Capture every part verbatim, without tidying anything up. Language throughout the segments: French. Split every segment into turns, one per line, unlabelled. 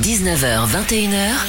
dix-neuf heures vingt et une heures.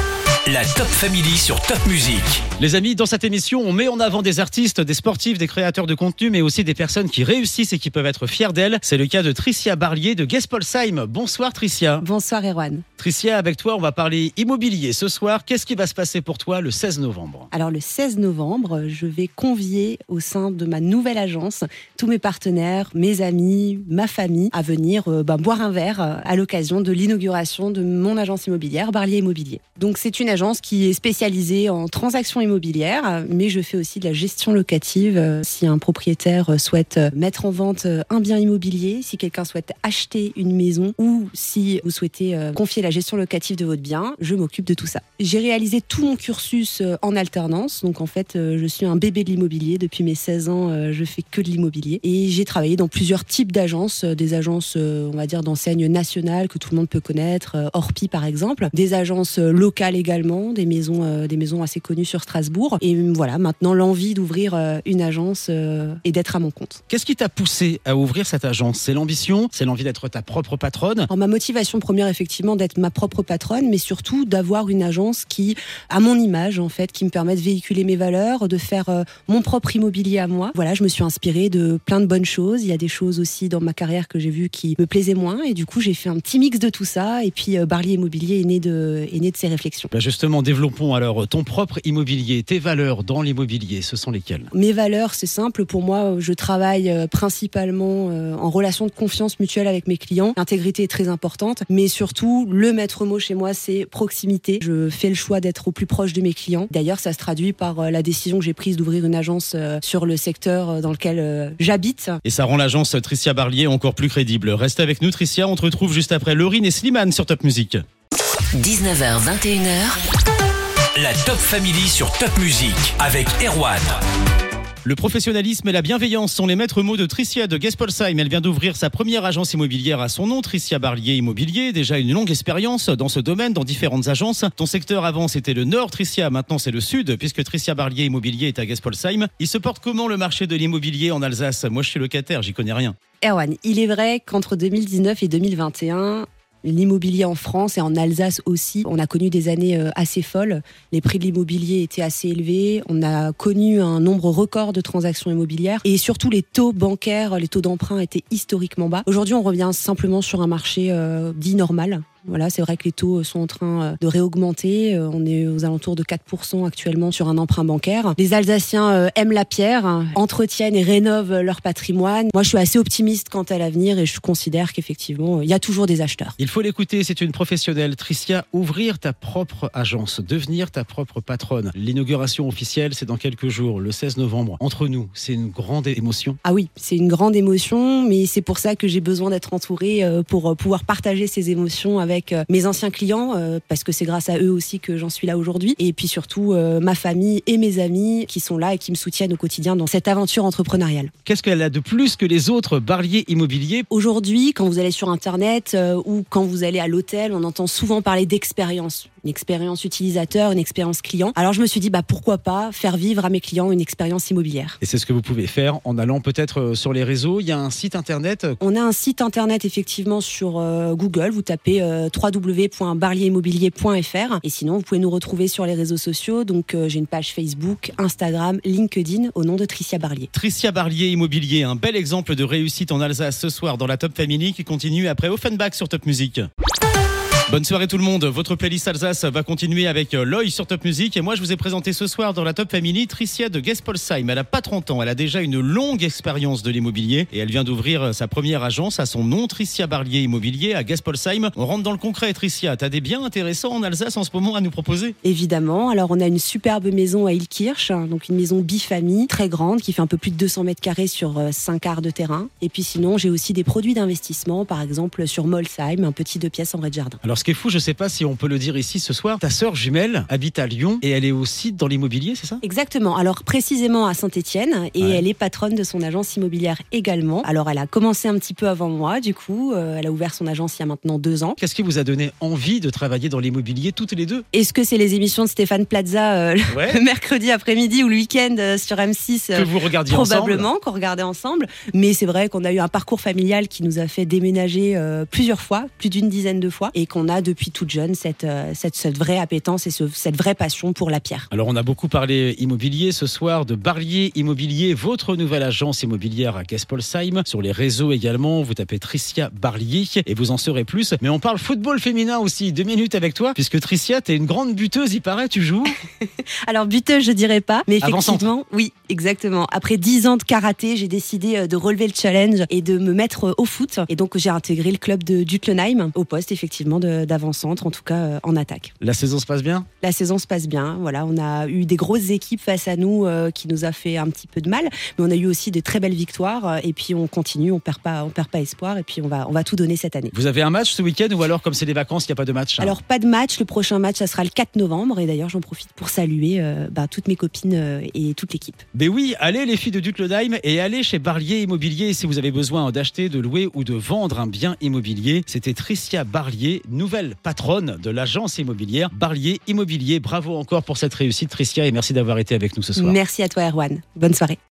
La Top Family sur Top Music.
Les amis, dans cette émission, on met en avant des artistes, des sportifs, des créateurs de contenu, mais aussi des personnes qui réussissent et qui peuvent être fiers d'elles. C'est le cas de Tricia Barlier de Gespolsheim. Bonsoir Tricia.
Bonsoir Erwan.
Tricia, avec toi, on va parler immobilier ce soir. Qu'est-ce qui va se passer pour toi le seize novembre ?
Alors le seize novembre, je vais convier au sein de ma nouvelle agence tous mes partenaires, mes amis, ma famille à venir euh, bah, boire un verre euh, à l'occasion de l'inauguration de mon agence immobilière, Barlier Immobilier. Donc c'est une agence qui est spécialisée en transactions immobilières, mais je fais aussi de la gestion locative. Si un propriétaire souhaite mettre en vente un bien immobilier, si quelqu'un souhaite acheter une maison ou si vous souhaitez confier la gestion locative de votre bien, je m'occupe de tout ça. J'ai réalisé tout mon cursus en alternance, donc en fait je suis un bébé de l'immobilier. Depuis mes seize ans, je fais que de l'immobilier et j'ai travaillé dans plusieurs types d'agences, des agences on va dire d'enseignes nationales que tout le monde peut connaître, Orpi par exemple, des agences locales également, des maisons, euh, des maisons assez connues sur Strasbourg. Et voilà, maintenant l'envie d'ouvrir euh, une agence euh, et d'être à mon compte.
Qu'est-ce qui t'a poussé à ouvrir cette agence ? C'est l'ambition ? C'est l'envie d'être ta propre patronne ?
Alors, ma motivation première, effectivement, d'être ma propre patronne, mais surtout d'avoir une agence qui a mon image, en fait, qui me permet de véhiculer mes valeurs, de faire euh, mon propre immobilier à moi. Voilà, je me suis inspirée de plein de bonnes choses. Il y a des choses aussi dans ma carrière que j'ai vues qui me plaisaient moins. Et du coup, j'ai fait un petit mix de tout ça. Et puis, euh, Barlier Immobilier est né de, est né de ces réflexions.
Bah justement, développons alors ton propre immobilier, tes valeurs dans l'immobilier, ce sont lesquelles ?
Mes valeurs, c'est simple. Pour moi, je travaille principalement en relation de confiance mutuelle avec mes clients. L'intégrité est très importante, mais surtout, le maître mot chez moi, c'est proximité. Je fais le choix d'être au plus proche de mes clients. D'ailleurs, ça se traduit par la décision que j'ai prise d'ouvrir une agence sur le secteur dans lequel j'habite.
Et ça rend l'agence Tricia Barlier encore plus crédible. Reste avec nous, Tricia. On te retrouve juste après Laurine et Slimane sur Top Music.
dix-neuf heures vingt et une heures. La Top Family sur Top Music avec Erwan.
Le professionnalisme et la bienveillance sont les maîtres mots de Tricia de Gespolsheim. Elle vient d'ouvrir sa première agence immobilière à son nom, Tricia Barlier Immobilier. Déjà une longue expérience dans ce domaine, dans différentes agences. Ton secteur avant, c'était le Nord, Tricia. Maintenant, c'est le Sud, puisque Tricia Barlier Immobilier est à Gespolsheim. Il se porte comment le marché de l'immobilier en Alsace ? Moi, je suis locataire, j'y connais rien.
Erwan, il est vrai qu'entre deux mille dix-neuf et deux mille vingt et un... l'immobilier en France et en Alsace aussi, on a connu des années assez folles. Les prix de l'immobilier étaient assez élevés. On a connu un nombre record de transactions immobilières et surtout les taux bancaires, les taux d'emprunt étaient historiquement bas. Aujourd'hui, on revient simplement sur un marché euh, dit normal. Voilà, c'est vrai que les taux sont en train de réaugmenter. On est aux alentours de quatre pour cent actuellement sur un emprunt bancaire. Les Alsaciens aiment la pierre, entretiennent et rénovent leur patrimoine. Moi, je suis assez optimiste quant à l'avenir et je considère qu'effectivement, il y a toujours des acheteurs.
Il faut l'écouter, c'est une professionnelle. Tricia, ouvrir ta propre agence, devenir ta propre patronne. L'inauguration officielle, c'est dans quelques jours, le seize novembre. Entre nous, c'est une grande émotion.
Ah oui, c'est une grande émotion, mais c'est pour ça que j'ai besoin d'être entourée pour pouvoir partager ces émotions avec avec mes anciens clients, euh, parce que c'est grâce à eux aussi que j'en suis là aujourd'hui. Et puis surtout, euh, ma famille et mes amis qui sont là et qui me soutiennent au quotidien dans cette aventure entrepreneuriale.
Qu'est-ce qu'elle a de plus que les autres Barlier Immobilier ?
Aujourd'hui, quand vous allez sur Internet euh, ou quand vous allez à l'hôtel, on entend souvent parler d'expérience. Une expérience utilisateur, une expérience client. Alors je me suis dit, bah, pourquoi pas faire vivre à mes clients une expérience immobilière.
Et c'est ce que vous pouvez faire en allant peut-être sur les réseaux. Il y a un site internet.
On a un site internet effectivement sur euh, Google. Vous tapez euh, w w w point barlier immobilier point f r. Et sinon, vous pouvez nous retrouver sur les réseaux sociaux. Donc euh, j'ai une page Facebook, Instagram, LinkedIn au nom de Tricia Barlier.
Tricia Barlier Immobilier, un bel exemple de réussite en Alsace ce soir dans la Top Family qui continue après Offenbach sur Top Music. Bonne soirée tout le monde, votre playlist Alsace va continuer avec Loïc sur Top Music et moi je vous ai présenté ce soir dans la Top Family Tricia de Gespolsheim. Elle n'a pas trente ans, elle a déjà une longue expérience de l'immobilier et elle vient d'ouvrir sa première agence à son nom, Tricia Barlier Immobilier à Gespolsheim. On rentre dans le concret. Tricia, t'as des biens intéressants en Alsace en ce moment à nous proposer ?
Évidemment, alors on a une superbe maison à Illkirch, donc une maison bifamille très grande qui fait un peu plus de deux cents mètres carrés sur cinq arts de terrain. Et puis sinon j'ai aussi des produits d'investissement, par exemple sur Molsheim, un petit deux pièces en rez-de-jardin.
Alors ce qui est fou, je ne sais pas si on peut le dire ici ce soir, ta sœur jumelle habite à Lyon et elle est aussi dans l'immobilier, c'est ça ?
Exactement, alors précisément à Saint-Étienne et ouais. Elle est patronne de son agence immobilière également. Alors elle a commencé un petit peu avant moi, du coup, euh, elle a ouvert son agence il y a maintenant deux ans.
Qu'est-ce qui vous a donné envie de travailler dans l'immobilier toutes les deux ?
Est-ce que c'est les émissions de Stéphane Plaza euh, ouais. le mercredi après-midi ou le week-end euh, sur M six
euh, que vous regardiez
probablement,
ensemble.
qu'on regardait ensemble. Mais c'est vrai qu'on a eu un parcours familial qui nous a fait déménager euh, plusieurs fois, plus d'une dizaine de fois, et qu'on on a depuis toute jeune cette, euh, cette, cette vraie appétence et ce, cette vraie passion pour la pierre.
Alors on a beaucoup parlé immobilier ce soir, de Barlier Immobilier, votre nouvelle agence immobilière à Gespolsheim. Sur les réseaux également, vous tapez Tricia Barlier et vous en saurez plus. Mais on parle football féminin aussi, deux minutes avec toi, puisque Tricia, t'es une grande buteuse, il paraît, tu joues.
Alors buteuse, je dirais pas, mais effectivement,
Avant-centre.
oui, exactement. Après dix ans de karaté, j'ai décidé de relever le challenge et de me mettre au foot. Et donc j'ai intégré le club de Dutlenheim au poste effectivement de, d'avant-centre, en tout cas en attaque.
La saison se passe bien ?
La saison se passe bien. Voilà, on a eu des grosses équipes face à nous euh, qui nous a fait un petit peu de mal, mais on a eu aussi de très belles victoires. Et puis on continue, on perd pas, on perd pas espoir. Et puis on va, on va tout donner cette année.
Vous avez un match ce week-end ou alors comme c'est les vacances, il n'y a pas de match ?
Alors pas de match. Le prochain match, ça sera le quatre novembre. Et d'ailleurs, j'en profite pour saluer euh, bah, toutes mes copines euh, et toute l'équipe.
Ben oui, allez les filles de Dutlenheim et allez chez Barlier Immobilier si vous avez besoin d'acheter, de louer ou de vendre un bien immobilier. C'était Tricia Barlier, nouvelle patronne de l'agence immobilière Barlier Immobilier. Bravo encore pour cette réussite Tricia et merci d'avoir été avec nous ce soir.
Merci à toi Erwan. Bonne soirée.